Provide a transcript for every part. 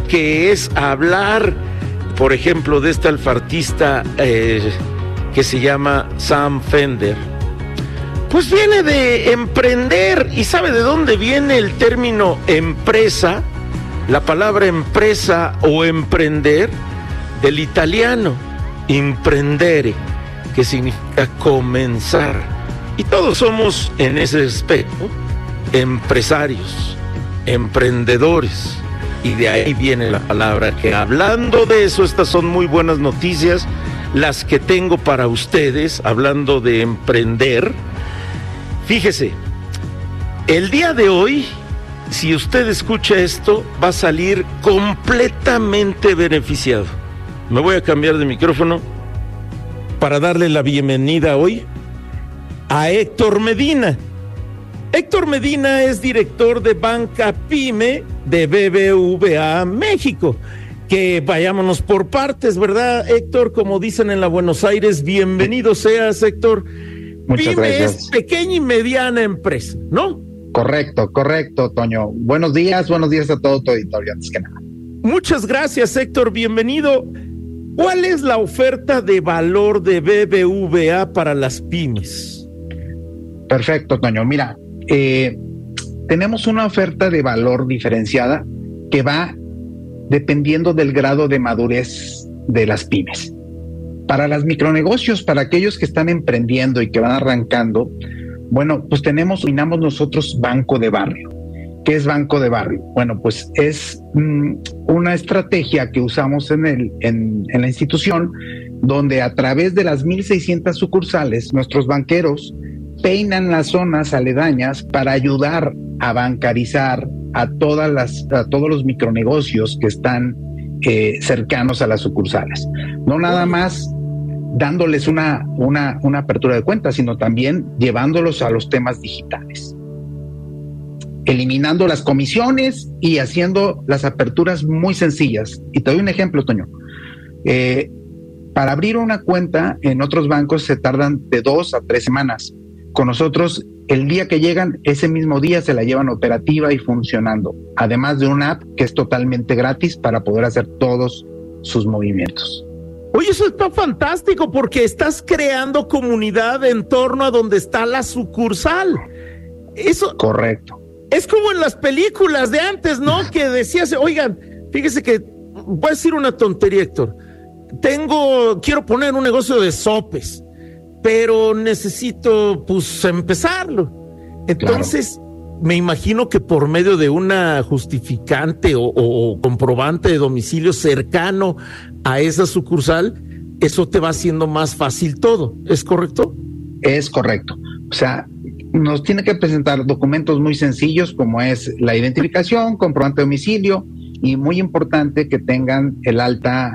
que es hablar, por ejemplo, de este alfartista que se llama Sam Fender, pues viene de emprender. ¿Y sabe de dónde viene el término empresa? La palabra empresa o emprender, del italiano imprendere, que significa comenzar. Y todos somos en ese aspecto empresarios, emprendedores. Y de ahí viene la palabra, que hablando de eso, estas son muy buenas noticias las que tengo para ustedes, hablando de emprender. Fíjese, el día de hoy, si usted escucha esto, va a salir completamente beneficiado. Me voy a cambiar de micrófono para darle la bienvenida hoy a Héctor Medina. Héctor Medina es director de Banca Pyme de BBVA México. Que vayámonos por partes, ¿verdad, Héctor? Como dicen en la Buenos Aires, bienvenido seas, Héctor. Muchas Pyme gracias. es pequeña y mediana empresa, ¿no? Correcto, Toño. Buenos días a todo tu auditorio, antes que nada. Muchas gracias, Héctor, bienvenido. ¿Cuál es la oferta de valor de BBVA para las pymes? Perfecto, Toño. Mira, tenemos una oferta de valor diferenciada que va dependiendo del grado de madurez de las pymes. Para los micronegocios, para aquellos que están emprendiendo y que van arrancando, bueno, pues dominamos nosotros Banco de Barrio. ¿Qué es Banco de Barrio? Bueno, pues es una estrategia que usamos en la institución, donde a través de las 1,600 sucursales, nuestros banqueros peinan las zonas aledañas para ayudar a bancarizar a todos los micronegocios que están cercanos a las sucursales. No nada más dándoles una apertura de cuenta, sino también llevándolos a los temas digitales, eliminando las comisiones y haciendo las aperturas muy sencillas. Y te doy un ejemplo, Toño. Para abrir una cuenta en otros bancos se tardan de 2 a 3 semanas. Con nosotros, el día que llegan, ese mismo día se la llevan operativa y funcionando, además de una app que es totalmente gratis para poder hacer todos sus movimientos. Oye, eso está fantástico, porque estás creando comunidad en torno a donde está la sucursal. Eso. Correcto. Es como en las películas de antes, ¿no? Que decías, oigan, fíjese que, voy a decir una tontería, Héctor. Quiero poner un negocio de sopes, pero necesito, pues, empezarlo. Entonces, claro, me imagino que por medio de una justificante o comprobante de domicilio cercano a esa sucursal, eso te va haciendo más fácil todo. ¿Es correcto? Es correcto. O sea, nos tiene que presentar documentos muy sencillos, como es la identificación, comprobante de domicilio, y muy importante que tengan el alta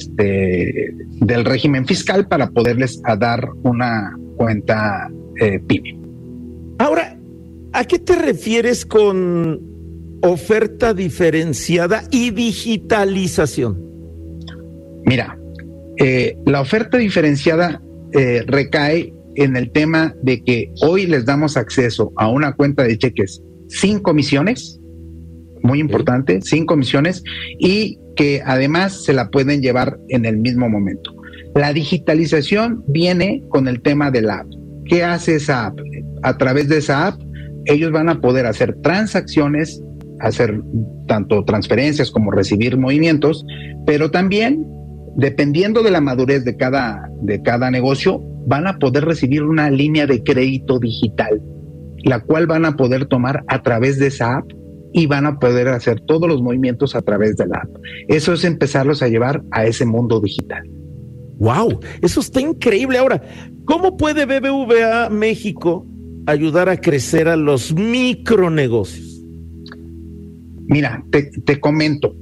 del régimen fiscal para poderles dar una cuenta PYME. Ahora, ¿a qué te refieres con oferta diferenciada y digitalización? Mira, la oferta diferenciada recae en el tema de que hoy les damos acceso a una cuenta de cheques sin comisiones, muy importante, sin comisiones, y que además se la pueden llevar en el mismo momento. La digitalización viene con el tema de la app. ¿Qué hace esa app? A través de esa app, ellos van a poder hacer transacciones, hacer tanto transferencias como recibir movimientos, pero también, dependiendo de la madurez de cada negocio, van a poder recibir una línea de crédito digital, la cual van a poder tomar a través de esa app y van a poder hacer todos los movimientos a través de la app. Eso es empezarlos a llevar a ese mundo digital. ¡Wow! Eso está increíble. Ahora, ¿cómo puede BBVA México ayudar a crecer a los micronegocios? Mira, te comento.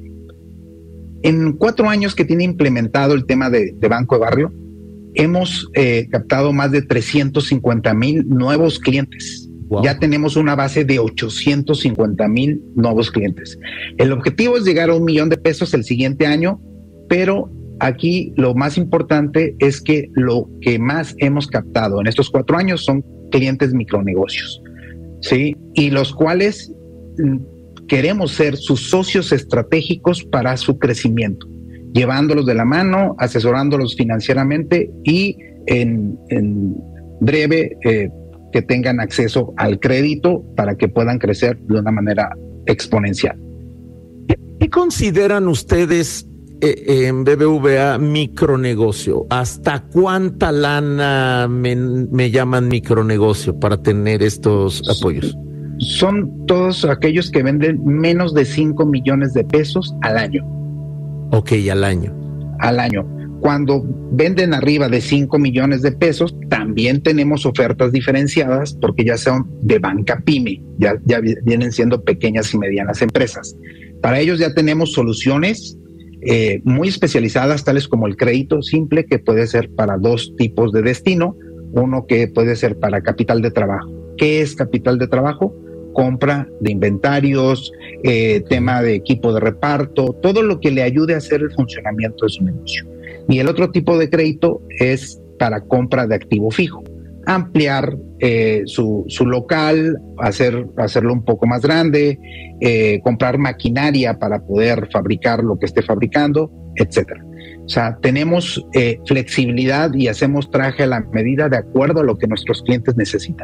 En 4 años que tiene implementado el tema de Banco de Barrio, hemos captado más de 350,000 nuevos clientes. Wow. Ya tenemos una base de 850,000 nuevos clientes. El objetivo es llegar a $1 millón el siguiente año, pero aquí lo más importante es que lo que más hemos captado en estos 4 años son clientes micronegocios, ¿sí? Y los cuales queremos ser sus socios estratégicos para su crecimiento, llevándolos de la mano, asesorándolos financieramente y en breve que tengan acceso al crédito para que puedan crecer de una manera exponencial. ¿Qué consideran ustedes en BBVA micronegocio? ¿Hasta cuánta lana me llaman micronegocio para tener estos apoyos? Son todos aquellos que venden menos de 5 millones de pesos al año. Ok, al año. Al año. Cuando venden arriba de 5 millones de pesos, también tenemos ofertas diferenciadas porque ya son de banca pyme, ya vienen siendo pequeñas y medianas empresas. Para ellos ya tenemos soluciones muy especializadas, tales como el crédito simple, que puede ser para dos tipos de destino. Uno que puede ser para capital de trabajo. ¿Qué es capital de trabajo? Compra de inventarios, tema de equipo de reparto, todo lo que le ayude a hacer el funcionamiento de su negocio. Y el otro tipo de crédito es para compra de activo fijo, ampliar su local, hacerlo un poco más grande, comprar maquinaria para poder fabricar lo que esté fabricando, etcétera. O sea, tenemos flexibilidad y hacemos traje a la medida de acuerdo a lo que nuestros clientes necesitan.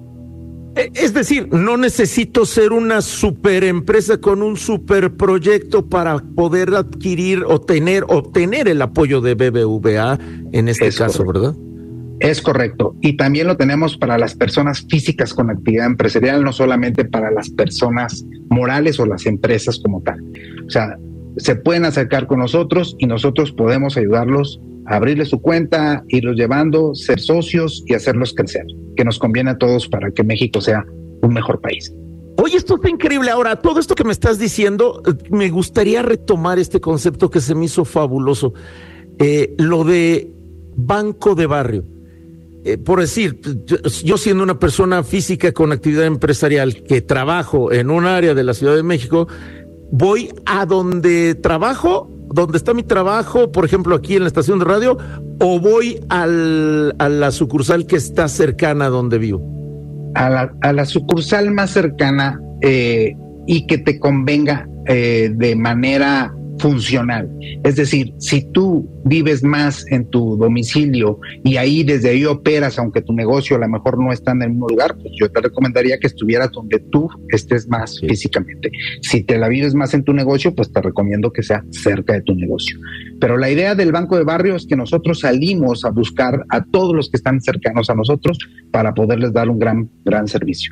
Es decir, no necesito ser una super empresa con un super proyecto para poder adquirir o obtener el apoyo de BBVA en este caso, ¿verdad? Es correcto. Y también lo tenemos para las personas físicas con actividad empresarial, no solamente para las personas morales o las empresas como tal. O sea, se pueden acercar con nosotros y nosotros podemos ayudarlos a abrirle su cuenta, irlos llevando, ser socios y hacerlos crecer, que nos conviene a todos para que México sea un mejor país. Oye, esto está increíble. Ahora, todo esto que me estás diciendo, me gustaría retomar este concepto que se me hizo fabuloso. Lo de banco de barrio. Por decir, yo siendo una persona física con actividad empresarial que trabajo en un área de la Ciudad de México, voy a donde trabajo, donde está mi trabajo, por ejemplo, aquí en la estación de radio, o voy a la sucursal que está cercana a donde vivo. A la sucursal más cercana y que te convenga de manera funcional. Es decir, si tú vives más en tu domicilio y desde ahí operas, aunque tu negocio a lo mejor no está en el mismo lugar, pues yo te recomendaría que estuvieras donde tú estés más físicamente. Si te la vives más en tu negocio, pues te recomiendo que sea cerca de tu negocio. Pero la idea del banco de barrio es que nosotros salimos a buscar a todos los que están cercanos a nosotros para poderles dar un gran servicio.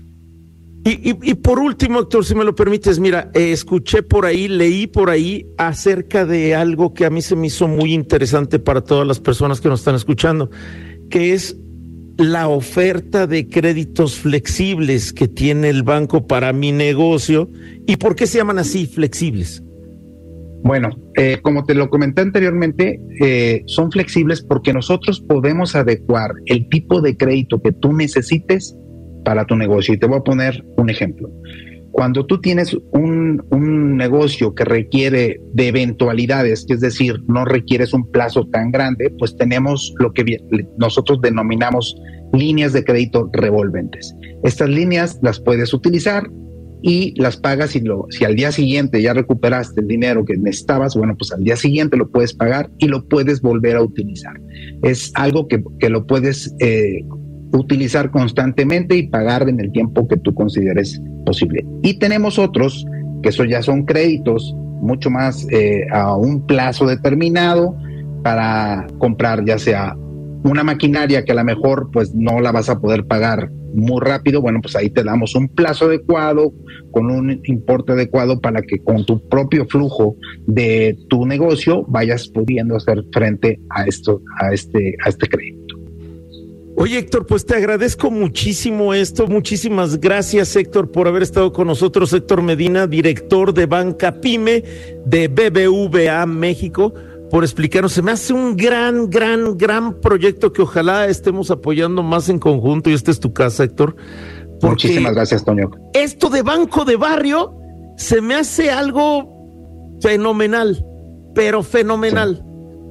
Y por último, Héctor, si me lo permites, mira, escuché por ahí, leí por ahí acerca de algo que a mí se me hizo muy interesante para todas las personas que nos están escuchando, que es la oferta de créditos flexibles que tiene el banco para mi negocio. ¿Y por qué se llaman así, flexibles? Bueno, como te lo comenté anteriormente, son flexibles porque nosotros podemos adecuar el tipo de crédito que tú necesites para tu negocio. Y te voy a poner un ejemplo. Cuando tú tienes un negocio que requiere de eventualidades, que es decir, no requieres un plazo tan grande, pues tenemos lo que nosotros denominamos líneas de crédito revolventes. Estas líneas las puedes utilizar y las pagas si al día siguiente ya recuperaste el dinero que necesitabas, bueno, pues al día siguiente lo puedes pagar y lo puedes volver a utilizar. Es algo que lo puedes utilizar constantemente y pagar en el tiempo que tú consideres posible. Y tenemos otros que eso ya son créditos mucho más a un plazo determinado para comprar ya sea una maquinaria que a lo mejor pues no la vas a poder pagar muy rápido. Bueno, pues ahí te damos un plazo adecuado con un importe adecuado para que con tu propio flujo de tu negocio vayas pudiendo hacer frente a este crédito. Oye, Héctor, pues te agradezco muchísimo esto. Muchísimas gracias, Héctor, por haber estado con nosotros. Héctor Medina, director de Banca Pyme de BBVA México, por explicarnos. Se me hace un gran proyecto que ojalá estemos apoyando más en conjunto, y esta es tu casa, Héctor. Muchísimas gracias, Toño. Esto de banco de barrio se me hace algo fenomenal, pero fenomenal. Sí.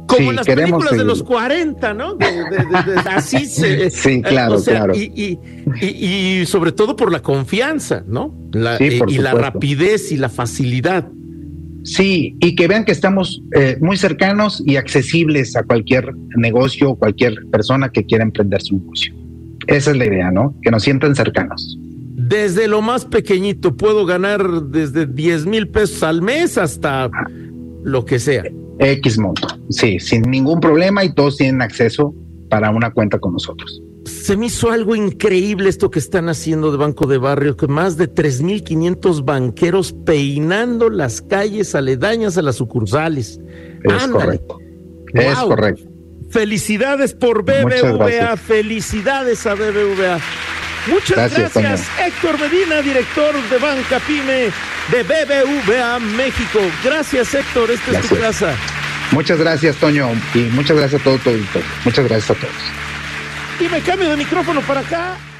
Como en las películas de los 40, ¿no? Así se... Sí, claro, claro. Y sobre todo por la confianza, ¿no? Y la rapidez y la facilidad. Sí, y que vean que estamos muy cercanos y accesibles a cualquier negocio o cualquier persona que quiera emprender su negocio. Esa es la idea, ¿no? Que nos sientan cercanos. Desde lo más pequeñito puedo ganar desde 10,000 pesos al mes hasta lo que sea. X monto, sí, sin ningún problema, y todos tienen acceso para una cuenta con nosotros. Se me hizo algo increíble esto que están haciendo de Banco de Barrio, con más de 3,500 banqueros peinando las calles aledañas a las sucursales. Es correcto. Wow. Es correcto. Felicidades por BBVA, felicidades a BBVA. Muchas gracias Héctor Medina, director de Banca Pyme de BBVA México. Gracias, Héctor, esta es tu casa. Muchas gracias, Toño, y muchas gracias a todo tu auditorio. Muchas gracias a todos. Y me cambio de micrófono para acá.